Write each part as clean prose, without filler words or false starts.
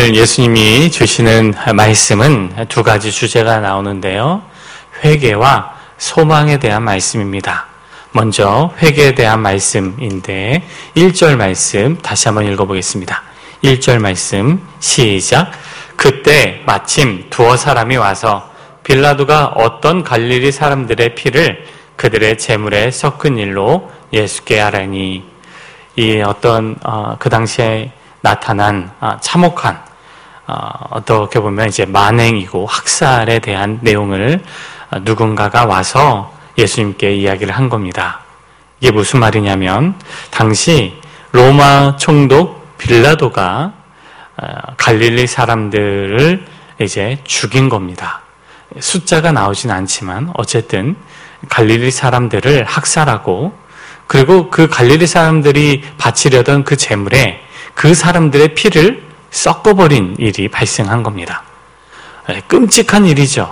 오늘 예수님이 주시는 말씀은 두 가지 주제가 나오는데요. 회개와 소망에 대한 말씀입니다. 먼저 회개에 대한 말씀인데 1절 말씀 다시 한번 읽어보겠습니다. 1절 말씀 시작. 그때 마침 두어 사람이 와서 빌라도가 어떤 갈릴리 사람들의 피를 그들의 제물에 섞은 일로 예수께 하라니. 이 어떤 그 당시에 나타난 참혹한 어떻게 보면 이제 만행이고 학살에 대한 내용을 누군가가 와서 예수님께 이야기를 한 겁니다. 이게 무슨 말이냐면 당시 로마 총독 빌라도가 갈릴리 사람들을 이제 죽인 겁니다. 숫자가 나오진 않지만 어쨌든 갈릴리 사람들을 학살하고 그리고 그 갈릴리 사람들이 바치려던 그 제물에 그 사람들의 피를 섞어버린 일이 발생한 겁니다. 끔찍한 일이죠.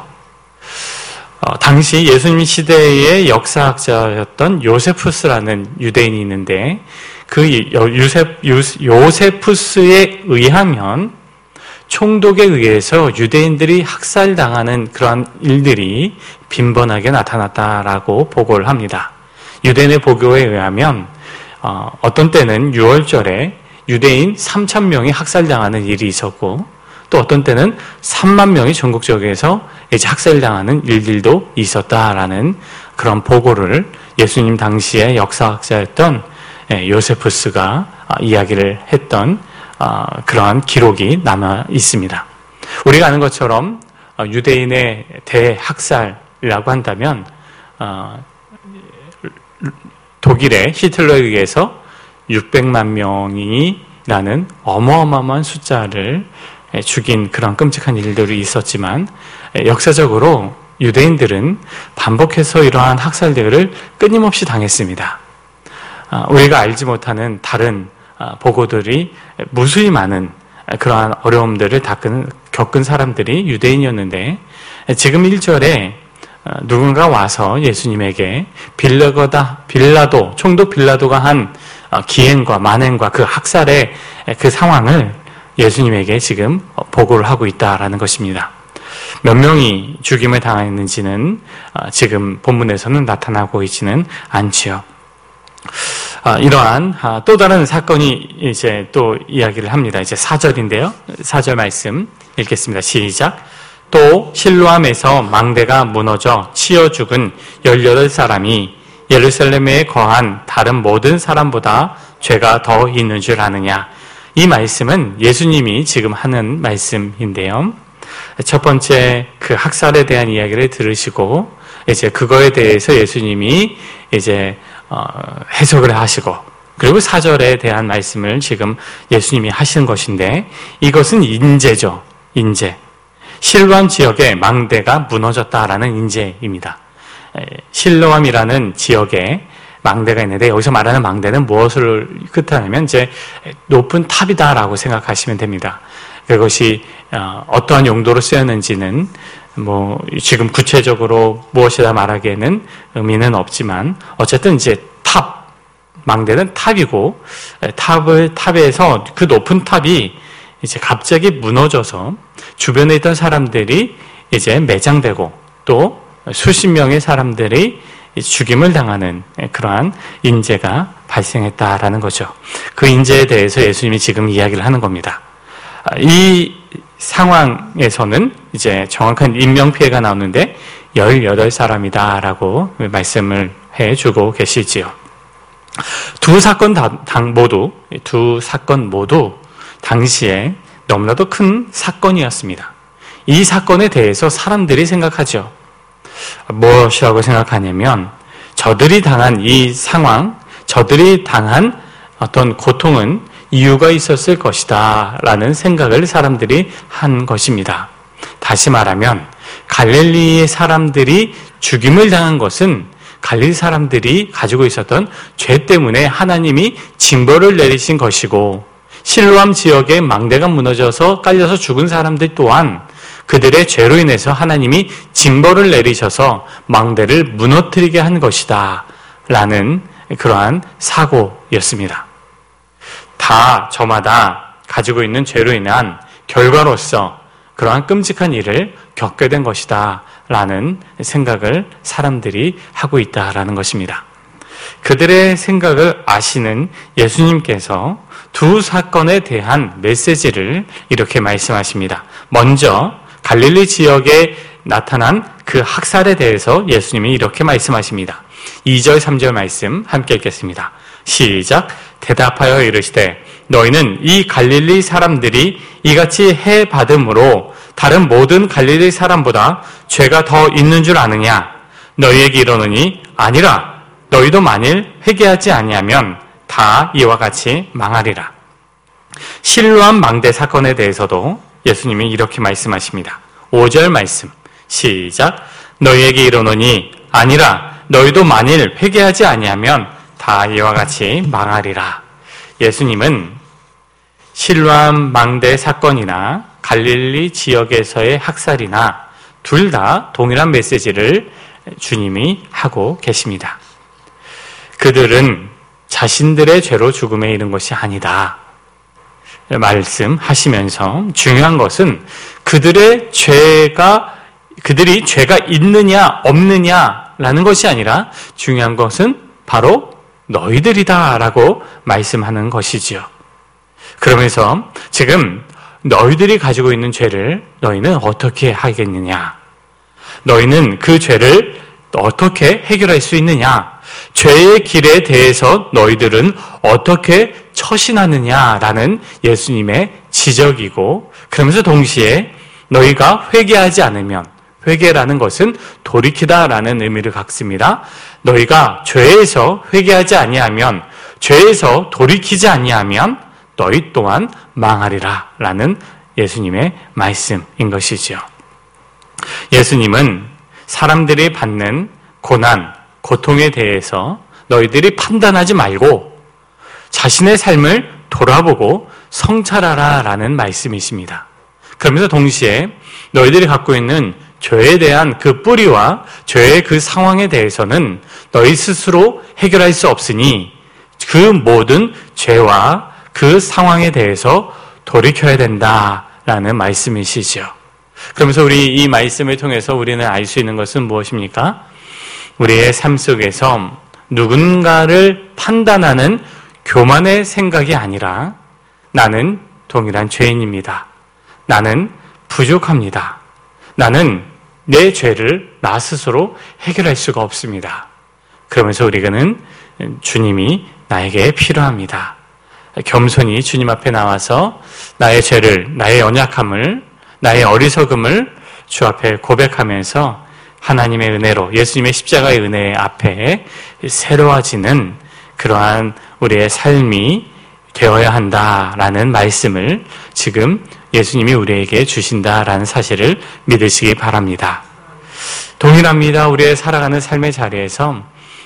당시 예수님 시대의 역사학자였던 요세푸스라는 유대인이 있는데 그 요세푸스에 의하면 총독에 의해서 유대인들이 학살당하는 그러한 일들이 빈번하게 나타났다라고 보고를 합니다. 유대인의 보고에 의하면 어떤 때는 6월절에 유대인 3,000명이 학살당하는 일이 있었고 또 어떤 때는 3만 명이 전국적에서 이제 학살당하는 일들도 있었다라는 그런 보고를 예수님 당시의 역사학자였던 요세푸스가 이야기를 했던 그러한 기록이 남아 있습니다. 우리가 아는 것처럼 유대인의 대학살이라고 한다면 독일의 히틀러에 의해서 600만 명이라는 어마어마한 숫자를 죽인 그런 끔찍한 일들이 있었지만 역사적으로 유대인들은 반복해서 이러한 학살들을 끊임없이 당했습니다. 우리가 알지 못하는 다른 보고들이 무수히 많은 그러한 어려움들을 겪은 사람들이 유대인이었는데 지금 1절에 누군가 와서 예수님에게 빌라도, 총독 빌라도가 한 기행과 만행과 그 학살의 그 상황을 예수님에게 지금 보고를 하고 있다라는 것입니다. 몇 명이 죽임을 당했는지는 지금 본문에서는 나타나고 있지는 않지요. 이러한 또 다른 사건이 이제 또 이야기를 합니다. 이제 4절인데요. 4절 말씀 읽겠습니다. 시작. 또 실로암에서 망대가 무너져 치여 죽은 18사람이 예루살렘에 거한 다른 모든 사람보다 죄가 더 있는 줄 아느냐. 이 말씀은 예수님이 지금 하는 말씀인데요. 첫 번째 그 학살에 대한 이야기를 들으시고 이제 그거에 대해서 예수님이 이제 해석을 하시고 그리고 4절에 대한 말씀을 지금 예수님이 하시는 것인데 이것은 인재죠. 인재. 실로암 지역에 망대가 무너졌다라는 인재입니다. 실로암이라는 지역에 망대가 있는데 여기서 말하는 망대는 무엇을 뜻하냐면 이제 높은 탑이다라고 생각하시면 됩니다. 그것이 어떠한 용도로 쓰였는지는 뭐 지금 구체적으로 무엇이다 말하기에는 의미는 없지만 어쨌든 이제 망대는 탑이고 탑에서 그 높은 탑이 이제 갑자기 무너져서 주변에 있던 사람들이 이제 매장되고 또 수십 명의 사람들이 죽임을 당하는 그러한 인재가 발생했다라는 거죠. 그 인재에 대해서 예수님이 지금 이야기를 하는 겁니다. 이 상황에서는 이제 정확한 인명피해가 나오는데 18사람이다라고 말씀을 해주고 계시지요. 두 사건 모두 당시에 너무나도 큰 사건이었습니다. 이 사건에 대해서 사람들이 생각하죠. 무엇이라고 생각하냐면 저들이 당한 이 상황, 저들이 당한 어떤 고통은 이유가 있었을 것이다 라는 생각을 사람들이 한 것입니다. 다시 말하면 갈릴리의 사람들이 죽임을 당한 것은 갈릴리 사람들이 가지고 있었던 죄 때문에 하나님이 징벌을 내리신 것이고 실로암 지역에 망대가 무너져서 깔려서 죽은 사람들 또한 그들의 죄로 인해서 하나님이 징벌을 내리셔서 망대를 무너뜨리게 한 것이다 라는 그러한 사고였습니다. 다 저마다 가지고 있는 죄로 인한 결과로서 그러한 끔찍한 일을 겪게 된 것이다 라는 생각을 사람들이 하고 있다라는 것입니다. 그들의 생각을 아시는 예수님께서 두 사건에 대한 메시지를 이렇게 말씀하십니다. 먼저 갈릴리 지역에 나타난 그 학살에 대해서 예수님이 이렇게 말씀하십니다. 2절 3절 말씀 함께 읽겠습니다. 시작. 대답하여 이르시되 너희는 이 갈릴리 사람들이 이같이 해 받음으로 다른 모든 갈릴리 사람보다 죄가 더 있는 줄 아느냐? 너희에게 이르노니 아니라. 너희도 만일 회개하지 아니하면 다 이와 같이 망하리라. 실로암 망대 사건에 대해서도 예수님이 이렇게 말씀하십니다. 5절 말씀 시작. 너희에게 이르노니 아니라. 너희도 만일 회개하지 아니하면 다 이와 같이 망하리라. 예수님은 실로암 망대 사건이나 갈릴리 지역에서의 학살이나 둘 다 동일한 메시지를 주님이 하고 계십니다. 그들은 자신들의 죄로 죽음에 이른 것이 아니다 말씀하시면서 중요한 것은 그들이 죄가 있느냐 없느냐라는 것이 아니라 중요한 것은 바로 너희들이다라고 말씀하는 것이지요. 그러면서 지금 너희들이 가지고 있는 죄를 너희는 어떻게 하겠느냐? 너희는 그 죄를 어떻게 해결할 수 있느냐? 죄의 길에 대해서 너희들은 어떻게 처신하느냐라는 예수님의 지적이고, 그러면서 동시에 너희가 회개하지 않으면, 회개라는 것은 돌이키다라는 의미를 갖습니다. 너희가 죄에서 회개하지 아니하면, 죄에서 돌이키지 아니하면 너희 또한 망하리라 라는 예수님의 말씀인 것이죠. 예수님은 사람들이 받는 고난, 고통에 대해서 너희들이 판단하지 말고 자신의 삶을 돌아보고 성찰하라 라는 말씀이십니다. 그러면서 동시에 너희들이 갖고 있는 죄에 대한 그 뿌리와 죄의 그 상황에 대해서는 너희 스스로 해결할 수 없으니 그 모든 죄와 그 상황에 대해서 돌이켜야 된다라는 말씀이시죠. 그러면서 우리 이 말씀을 통해서 우리는 알 수 있는 것은 무엇입니까? 우리의 삶 속에서 누군가를 판단하는 교만의 생각이 아니라 나는 동일한 죄인입니다. 나는 부족합니다. 나는 내 죄를 나 스스로 해결할 수가 없습니다. 그러면서 우리는 주님이 나에게 필요합니다. 겸손히 주님 앞에 나와서 나의 죄를, 나의 연약함을, 나의 어리석음을 주 앞에 고백하면서 하나님의 은혜로, 예수님의 십자가의 은혜 앞에 새로워지는 그러한 우리의 삶이 되어야 한다라는 말씀을 지금 예수님이 우리에게 주신다라는 사실을 믿으시기 바랍니다. 동일합니다. 우리의 살아가는 삶의 자리에서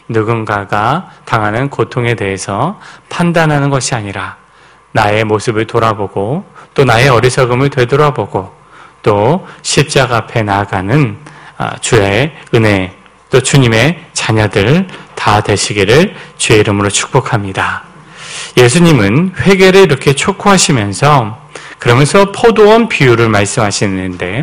누군가가 당하는 고통에 대해서 판단하는 것이 아니라 나의 모습을 돌아보고 또 나의 어리석음을 되돌아보고 또 십자가 앞에 나아가는 주의 은혜, 또 주님의 자녀들 다 되시기를 주의 이름으로 축복합니다. 예수님은 회개를 이렇게 촉구하시면서 그러면서 포도원 비유를 말씀하시는데,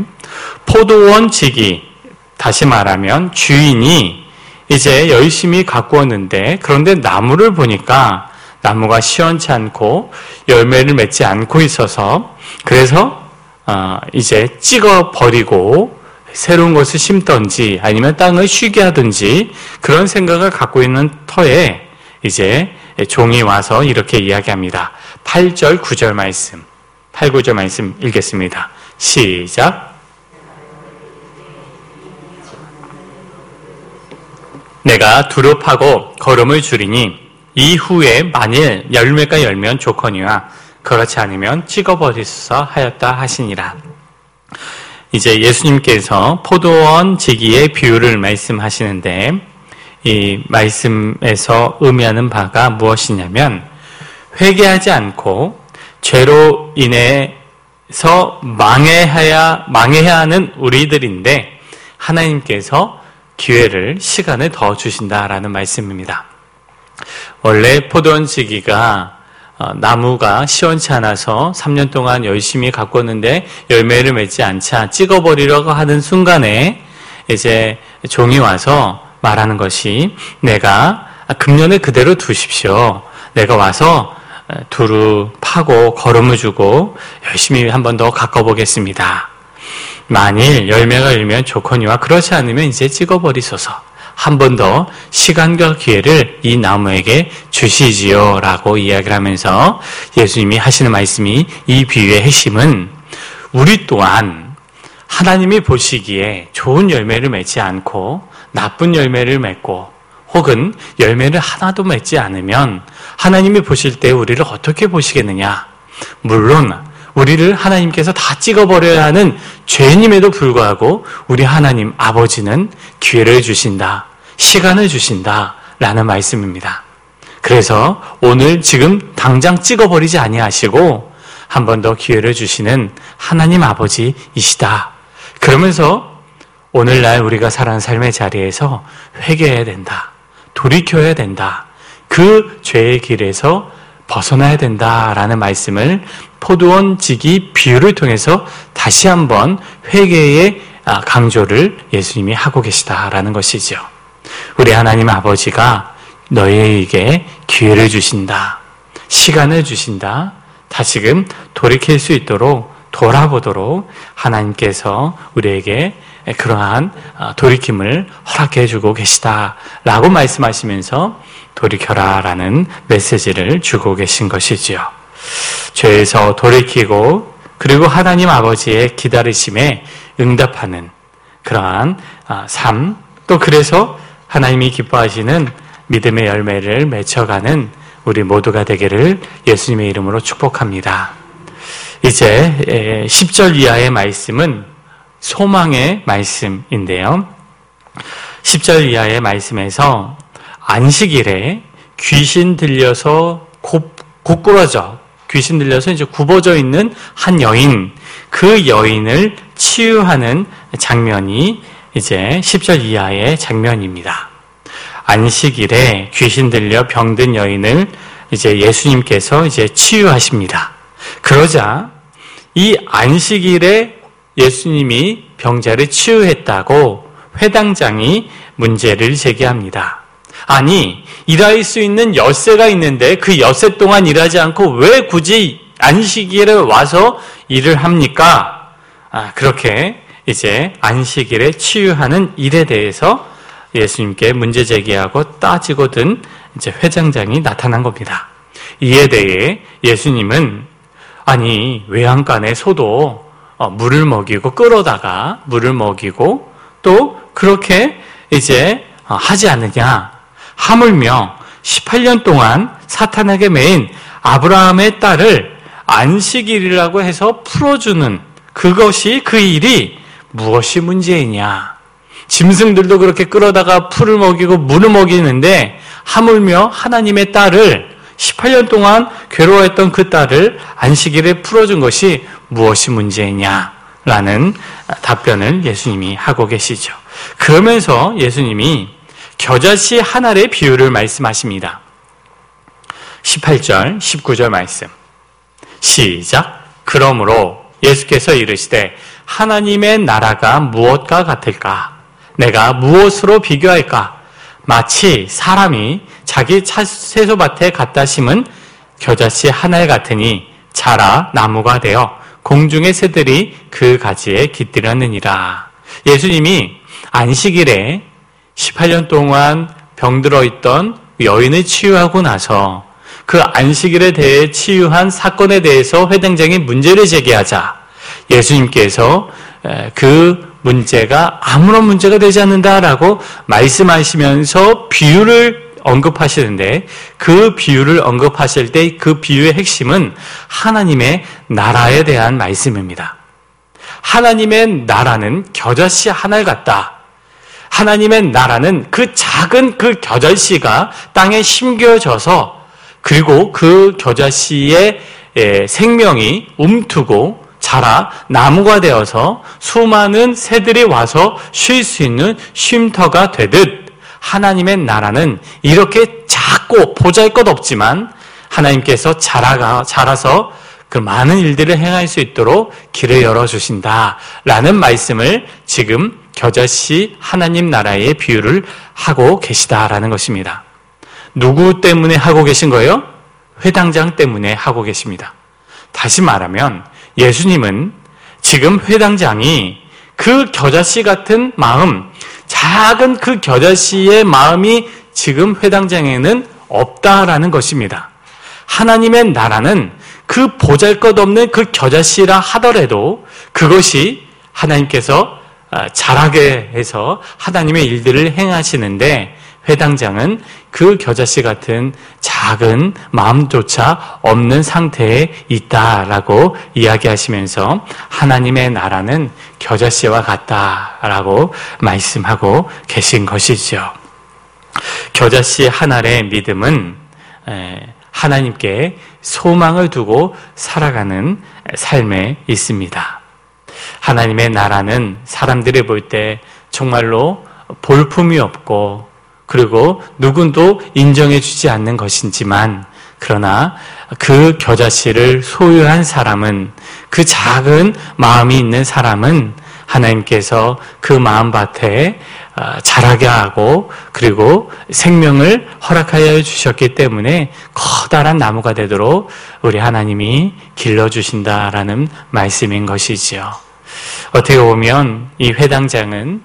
포도원 지기, 다시 말하면 주인이 이제 열심히 가꾸었는데 그런데 나무를 보니까 나무가 시원치 않고 열매를 맺지 않고 있어서 그래서 이제 찍어버리고 새로운 것을 심든지 아니면 땅을 쉬게 하든지 그런 생각을 갖고 있는 터에 이제 종이 와서 이렇게 이야기합니다. 8절 9절 말씀, 8, 9절 말씀 읽겠습니다. 시작. 내가 두릅하고 거름을 줄이니 이후에 만일 열매가 열면 좋거니와 그렇지 않으면 찍어버리소서 하였다 하시니라. 이제 예수님께서 포도원 지기의 비유를 말씀하시는데 이 말씀에서 의미하는 바가 무엇이냐면 회개하지 않고 죄로 인해서 망해야 하는 우리들인데 하나님께서 기회를, 시간을 더 주신다라는 말씀입니다. 원래 포도원 지기가 나무가 시원치 않아서 3년 동안 열심히 가꿨는데 열매를 맺지 않자 찍어버리려고 하는 순간에 이제 종이 와서 말하는 것이 내가 금년에 그대로 두십시오. 내가 와서 두루 파고 거름을 주고 열심히 한 번 더 가꿔보겠습니다. 만일 열매가 일면 좋거니와 그렇지 않으면 이제 찍어버리소서. 한 번 더 시간과 기회를 이 나무에게 주시지요 라고 이야기를 하면서 예수님이 하시는 말씀이, 이 비유의 핵심은 우리 또한 하나님이 보시기에 좋은 열매를 맺지 않고 나쁜 열매를 맺고 혹은 열매를 하나도 맺지 않으면 하나님이 보실 때 우리를 어떻게 보시겠느냐. 물론 우리를 하나님께서 다 찍어버려야 하는 죄인임에도 불구하고 우리 하나님 아버지는 기회를 주신다, 시간을 주신다 라는 말씀입니다. 그래서 오늘 지금 당장 찍어버리지 아니하시고 한 번 더 기회를 주시는 하나님 아버지이시다. 그러면서 오늘날 우리가 살아가는 삶의 자리에서 회개해야 된다, 돌이켜야 된다, 그 죄의 길에서 벗어나야 된다라는 말씀을 포도원지기 비유를 통해서 다시 한번 회개의 강조를 예수님이 하고 계시다라는 것이죠. 우리 하나님 아버지가 너희에게 기회를 주신다, 시간을 주신다, 다시금 돌이킬 수 있도록 돌아보도록 하나님께서 우리에게 그러한 돌이킴을 허락해 주고 계시다라고 말씀하시면서 돌이켜라 라는 메시지를 주고 계신 것이지요. 죄에서 돌이키고 그리고 하나님 아버지의 기다리심에 응답하는 그러한 삶, 또 그래서 하나님이 기뻐하시는 믿음의 열매를 맺혀가는 우리 모두가 되기를 예수님의 이름으로 축복합니다. 이제 10절 이하의 말씀은 소망의 말씀인데요. 10절 이하의 말씀에서 안식일에 귀신 들려서 귀신 들려서 이제 굽어져 있는 한 여인, 그 여인을 치유하는 장면이 이제 10절 이하의 장면입니다. 안식일에 귀신 들려 병든 여인을 이제 예수님께서 이제 치유하십니다. 그러자 이 안식일에 예수님이 병자를 치유했다고 회당장이 문제를 제기합니다. 아니, 일할 수 있는 엿새가 있는데 그 엿새 동안 일하지 않고 왜 굳이 안식일에 와서 일을 합니까? 그렇게 이제 안식일에 치유하는 일에 대해서 예수님께 문제 제기하고 따지고든 이제 회장장이 나타난 겁니다. 이에 대해 예수님은 아니, 외양간에 소도 물을 먹이고 끌어다가 물을 먹이고 또 그렇게 이제 하지 않느냐. 하물며 18년 동안 사탄에게 매인 아브라함의 딸을 안식일이라고 해서 풀어주는 그것이, 그 일이 무엇이 문제이냐. 짐승들도 그렇게 끌어다가 풀을 먹이고 물을 먹이는데 하물며 하나님의 딸을 18년 동안 괴로워했던 그 딸을 안식일에 풀어준 것이 무엇이 문제이냐라는 답변을 예수님이 하고 계시죠. 그러면서 예수님이 겨자씨 한 알의 비유를 말씀하십니다. 18절, 19절 말씀. 시작. 그러므로 예수께서 이르시되 하나님의 나라가 무엇과 같을까? 내가 무엇으로 비교할까? 마치 사람이 자기 채소밭에 갖다 심은 겨자씨 한 알 같으니 자라 나무가 되어 공중의 새들이 그 가지에 깃들었느니라. 예수님이 안식일에 18년 동안 병들어 있던 여인을 치유하고 나서 그 안식일에 대해 치유한 사건에 대해서 회당장이 문제를 제기하자 예수님께서 그 문제가 아무런 문제가 되지 않는다라고 말씀하시면서 비유를 언급하시는데, 그 비유를 언급하실 때 그 비유의 핵심은 하나님의 나라에 대한 말씀입니다. 하나님의 나라는 겨자씨 한 알 같다. 하나님의 나라는 그 작은 그 겨자씨가 땅에 심겨져서 그리고 그 겨자씨의 생명이 움트고 자라 나무가 되어서 수많은 새들이 와서 쉴 수 있는 쉼터가 되듯 하나님의 나라는 이렇게 작고 보잘것없지만 하나님께서 자라서 그 많은 일들을 행할 수 있도록 길을 열어주신다라는 말씀을 지금 겨자씨 하나님 나라의 비유를 하고 계시다라는 것입니다. 누구 때문에 하고 계신 거예요? 회당장 때문에 하고 계십니다. 다시 말하면 예수님은 지금 회당장이 그 겨자씨 같은 마음, 작은 그 겨자씨의 마음이 지금 회당장에는 없다라는 것입니다. 하나님의 나라는 그 보잘것없는 그 겨자씨라 하더라도 그것이 하나님께서 자라게 해서 하나님의 일들을 행하시는데 회당장은 그 겨자씨 같은 작은 마음조차 없는 상태에 있다라고 이야기하시면서 하나님의 나라는 겨자씨와 같다라고 말씀하고 계신 것이죠. 겨자씨 한 알의 믿음은 하나님께 소망을 두고 살아가는 삶에 있습니다. 하나님의 나라는 사람들이 볼 때 정말로 볼품이 없고 그리고 누군도 인정해 주지 않는 것이지만 그러나 그 겨자씨를 소유한 사람은 그 작은 마음이 있는 사람은 하나님께서 그 마음밭에 자라게 하고 그리고 생명을 허락하여 주셨기 때문에 커다란 나무가 되도록 우리 하나님이 길러주신다라는 말씀인 것이지요. 어떻게 보면 이 회당장은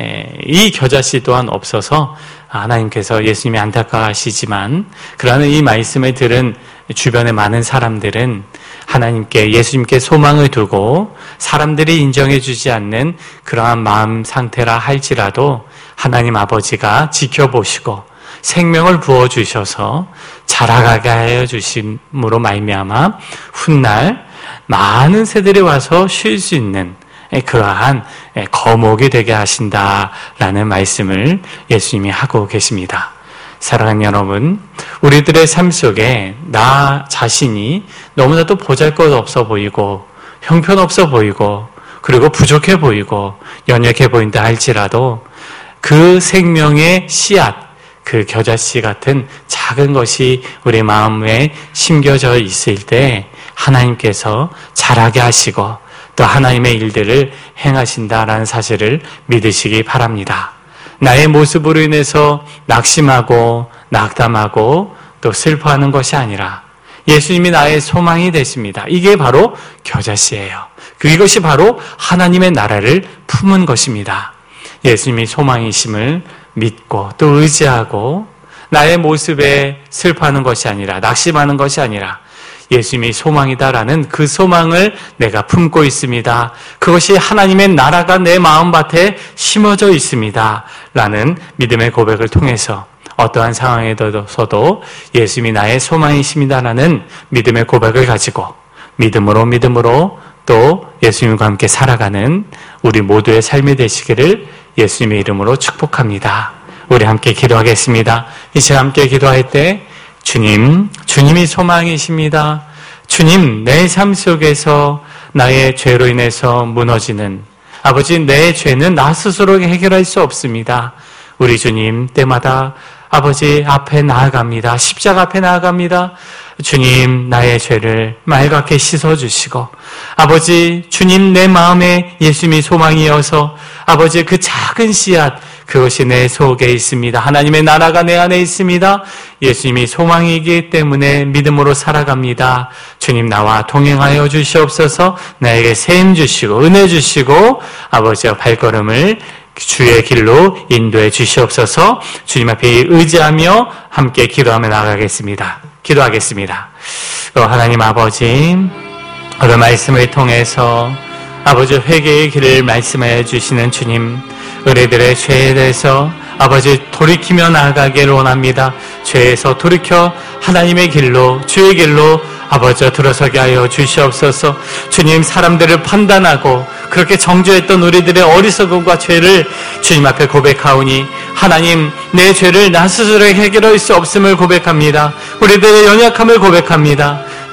이 겨자씨 또한 없어서 하나님께서 예수님이 안타까워하시지만 그러나 이 말씀을 들은 주변의 많은 사람들은 하나님께 예수님께 소망을 두고 사람들이 인정해 주지 않는 그러한 마음 상태라 할지라도 하나님 아버지가 지켜보시고 생명을 부어주셔서 자라가게 하여 주심으로 말미암아 훗날 많은 새들이 와서 쉴 수 있는 그러한 거목이 되게 하신다라는 말씀을 예수님이 하고 계십니다. 사랑하는 여러분, 우리들의 삶 속에 나 자신이 너무나도 보잘것없어 보이고 형편없어 보이고 그리고 부족해 보이고 연약해 보인다 할지라도 그 생명의 씨앗, 그 겨자씨 같은 작은 것이 우리 마음에 심겨져 있을 때 하나님께서 자라게 하시고 또 하나님의 일들을 행하신다라는 사실을 믿으시기 바랍니다. 나의 모습으로 인해서 낙심하고 낙담하고 또 슬퍼하는 것이 아니라 예수님이 나의 소망이 되십니다. 이게 바로 겨자씨예요. 이것이 바로 하나님의 나라를 품은 것입니다. 예수님이 소망이심을 믿고 또 의지하고 나의 모습에 슬퍼하는 것이 아니라 낙심하는 것이 아니라 예수님이 소망이다라는 그 소망을 내가 품고 있습니다. 그것이 하나님의 나라가 내 마음밭에 심어져 있습니다. 라는 믿음의 고백을 통해서 어떠한 상황에서도 예수님이 나의 소망이십니다라는 믿음의 고백을 가지고 믿음으로 또 예수님과 함께 살아가는 우리 모두의 삶이 되시기를 예수님의 이름으로 축복합니다. 우리 함께 기도하겠습니다. 이제 함께 기도할 때 주님이 소망이십니다. 주님, 내 삶 속에서 나의 죄로 인해서 무너지는 아버지, 내 죄는 나 스스로 해결할 수 없습니다. 우리 주님, 때마다 아버지 앞에 나아갑니다. 십자가 앞에 나아갑니다. 주님, 나의 죄를 맑게 씻어주시고 아버지, 주님 내 마음에 예수님이 소망이어서 아버지 그 작은 씨앗 그것이 내 속에 있습니다. 하나님의 나라가 내 안에 있습니다. 예수님이 소망이기 때문에 믿음으로 살아갑니다. 주님 나와 동행하여 주시옵소서. 나에게 세임 주시고 은혜 주시고 아버지의 발걸음을 주의 길로 인도해 주시옵소서. 주님 앞에 의지하며 함께 기도하며 나가겠습니다. 기도하겠습니다. 하나님 아버지, 오늘 말씀을 통해서 아버지 회개의 길을 말씀해 주시는 주님, 우리들의 죄에 대해서 아버지 돌이키며 나아가기를 원합니다. 죄에서 돌이켜 하나님의 길로 주의 길로 아버지 들어서게 하여 주시옵소서. 주님, 사람들을 판단하고 그렇게 정죄했던 우리들의 어리석음과 죄를 주님 앞에 고백하오니 하나님, 내 죄를 나 스스로 해결할 수 없음을 고백합니다. 우리들의 연약함을 고백합니다.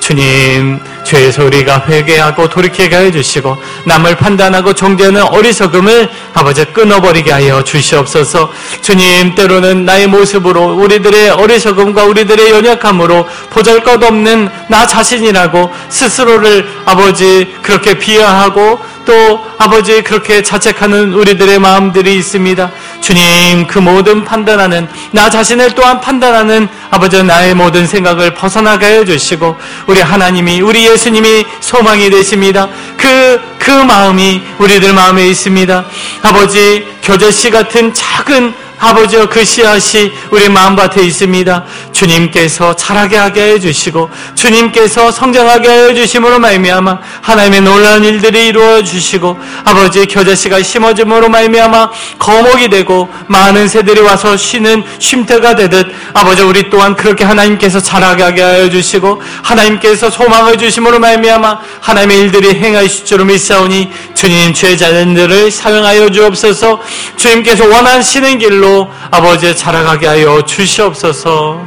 주님, 죄에서 우리가 회개하고 돌이키게 하여 주시고 남을 판단하고 정죄하는 어리석음을 아버지 끊어버리게 하여 주시옵소서. 주님, 때로는 나의 모습으로 우리들의 어리석음과 우리들의 연약함으로 보잘것없는 나 자신이라고 스스로를 아버지 그렇게 비하하고 또 아버지 그렇게 자책하는 우리들의 마음들이 있습니다. 주님, 그 모든 판단하는 나 자신을 또한 판단하는 아버지 나의 모든 생각을 벗어나게 하여 주시고 우리 하나님이 우리 예수님이 소망이 되십니다. 그 마음이 우리들 마음에 있습니다. 아버지 겨자씨 같은 작은 아버지여 그 씨앗이 우리 마음밭에 있습니다. 주님께서 자라게 하게 해주시고 주님께서 성장하게 하여 주심으로 말미암아 하나님의 놀라운 일들이 이루어 주시고 아버지 겨자씨가 심어짐으로 말미암아 거목이 되고 많은 새들이 와서 쉬는 쉼터가 되듯 아버지 우리 또한 그렇게 하나님께서 자라게 하게 하여 주시고 하나님께서 소망을 주심으로 말미암아 하나님의 일들이 행하실 줄 믿사오니 주님 죄 자녀들을 사용하여 주옵소서. 주님께서 원하시는 길로 아버지 자라가게 하여 주시옵소서.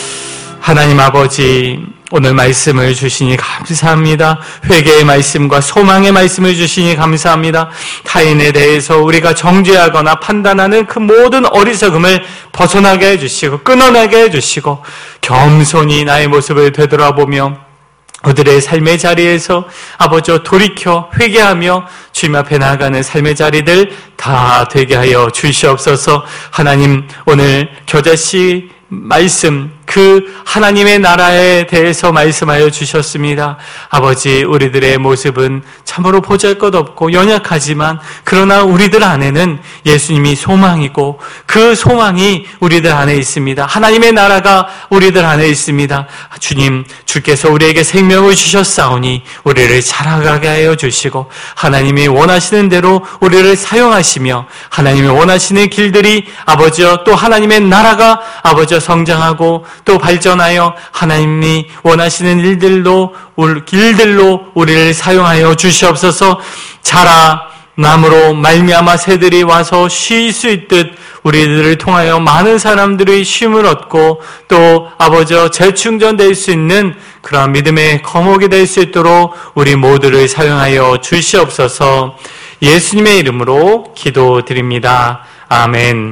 하나님 아버지, 오늘 말씀을 주시니 감사합니다. 회개의 말씀과 소망의 말씀을 주시니 감사합니다. 타인에 대해서 우리가 정죄하거나 판단하는 그 모든 어리석음을 벗어나게 해주시고 끊어내게 해주시고 겸손히 나의 모습을 되돌아보며 그들의 삶의 자리에서 아버지 돌이켜 회개하며 주님 앞에 나아가는 삶의 자리들 다 되게 하여 주시옵소서. 하나님, 오늘 겨자씨 말씀, 그 하나님의 나라에 대해서 말씀하여 주셨습니다. 아버지, 우리들의 모습은 참으로 보잘것없고 연약하지만 그러나 우리들 안에는 예수님이 소망이고 그 소망이 우리들 안에 있습니다. 하나님의 나라가 우리들 안에 있습니다. 주님, 주께서 우리에게 생명을 주셨사오니 우리를 자라가게 하여 주시고 하나님이 원하시는 대로 우리를 사용하시며 하나님이 원하시는 길들이 아버지여 또 하나님의 나라가 아버지여 성장하고 또 발전하여 하나님이 원하시는 길들로 우리를 사용하여 주시옵소서. 자라남으로 말미암아 새들이 와서 쉴 수 있듯 우리들을 통하여 많은 사람들의 쉼을 얻고 또 아버지여 재충전될 수 있는 그러한 믿음의 거목이 될 수 있도록 우리 모두를 사용하여 주시옵소서. 예수님의 이름으로 기도드립니다. 아멘.